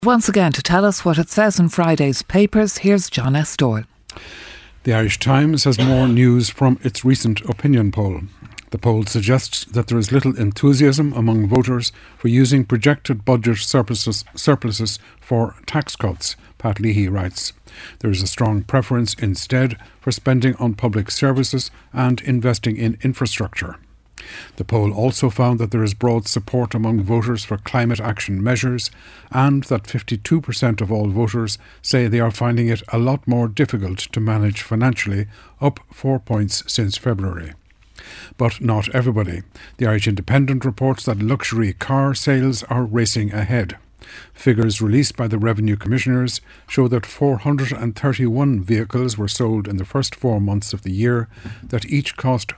Once again, to tell us what it says in Friday's papers, here's John S. Doyle. The Irish Times has more news from its recent opinion poll. The poll suggests that there is little enthusiasm among voters for using projected budget surpluses for tax cuts, Pat Leahy writes. There is a strong preference instead for spending on public services and investing in infrastructure. The poll also found that there is broad support among voters for climate action measures and that 52% of all voters say they are finding it a lot more difficult to manage financially, up 4 points since February. But not everybody. The Irish Independent reports that luxury car sales are racing ahead. Figures released by the Revenue Commissioners show that 431 vehicles were sold in the first 4 months of the year, that each cost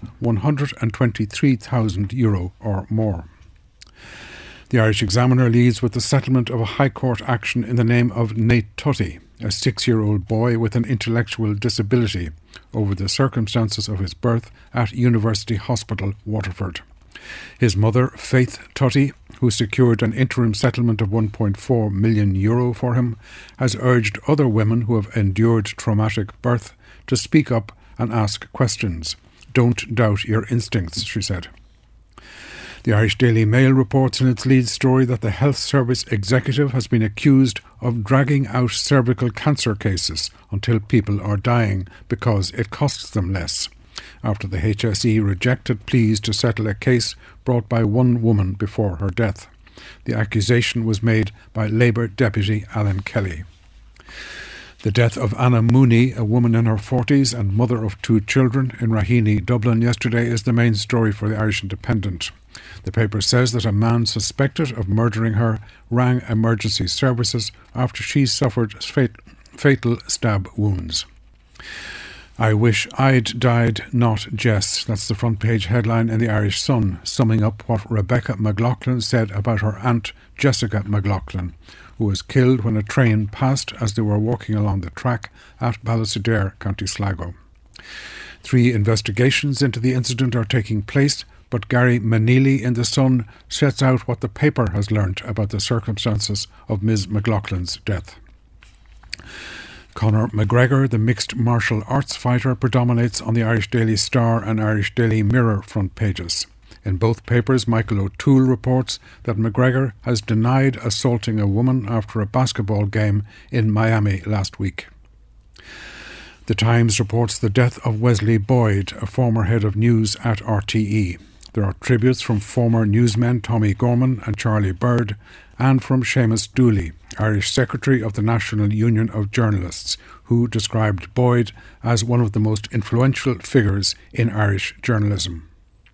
€123,000 or more. The Irish Examiner leads with the settlement of a High Court action in the name of Nate Tutty, a 6-year-old boy with an intellectual disability, over the circumstances of his birth at University Hospital, Waterford. His mother, Faith Tutty, who secured an interim settlement of €1.4 million for him, has urged other women who have endured traumatic birth to speak up and ask questions. Don't doubt your instincts, she said. The Irish Daily Mail reports in its lead story that the Health Service executive has been accused of dragging out cervical cancer cases until people are dying because it costs them less, after the HSE rejected pleas to settle a case brought by one woman before her death. The accusation was made by Labour Deputy Alan Kelly. The death of Anna Mooney, a woman in her 40s and mother of 2 children, in Raheny, Dublin yesterday is the main story for the Irish Independent. The paper says that a man suspected of murdering her rang emergency services after she suffered fatal stab wounds. I wish I'd died, not Jess. That's the front page headline in the Irish Sun, summing up what Rebecca McLaughlin said about her aunt Jessica McLaughlin, who was killed when a train passed as they were walking along the track at Ballysadare, County Sligo. 3 investigations into the incident are taking place, but Gary Maneely in the Sun sets out what the paper has learnt about the circumstances of Ms. McLaughlin's death. Conor McGregor, the mixed martial arts fighter, predominates on the Irish Daily Star and Irish Daily Mirror front pages. In both papers, Michael O'Toole reports that McGregor has denied assaulting a woman after a basketball game in Miami last week. The Times reports the death of Wesley Boyd, a former head of news at RTE. There are tributes from former newsmen Tommy Gorman and Charlie Bird, and from Seamus Dooley, Irish Secretary of the National Union of Journalists, who described Boyd as one of the most influential figures in Irish journalism.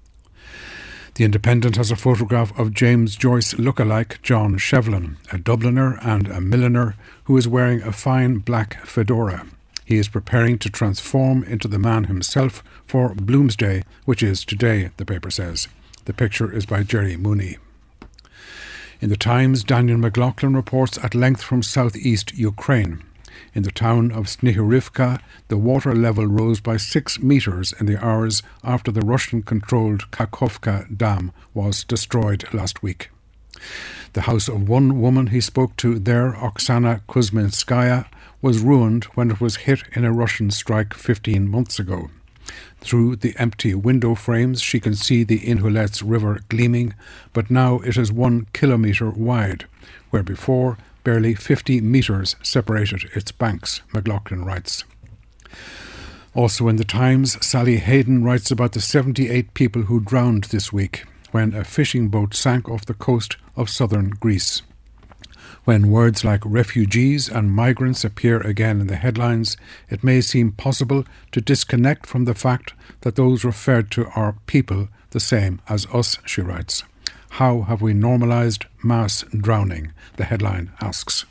The Independent has a photograph of James Joyce lookalike John Shevlin, a Dubliner and a milliner who is wearing a fine black fedora. He is preparing to transform into the man himself for Bloomsday, which is today, the paper says. The picture is by Jerry Mooney. In the Times, Daniel McLaughlin reports at length from southeast Ukraine. In the town of Snihurivka, the water level rose by 6 metres in the hours after the Russian-controlled Kakhovka Dam was destroyed last week. The house of one woman he spoke to there, Oksana Kuzminskaya, was ruined when it was hit in a Russian strike 15 months ago. Through the empty window frames she can see the Inhulets River gleaming, but now it is 1 kilometre wide, where before barely 50 metres separated its banks, McLaughlin writes. Also in the Times, Sally Hayden writes about the 78 people who drowned this week when a fishing boat sank off the coast of southern Greece. When words like refugees and migrants appear again in the headlines, it may seem possible to disconnect from the fact that those referred to are people the same as us, she writes. How have we normalised mass drowning? The headline asks.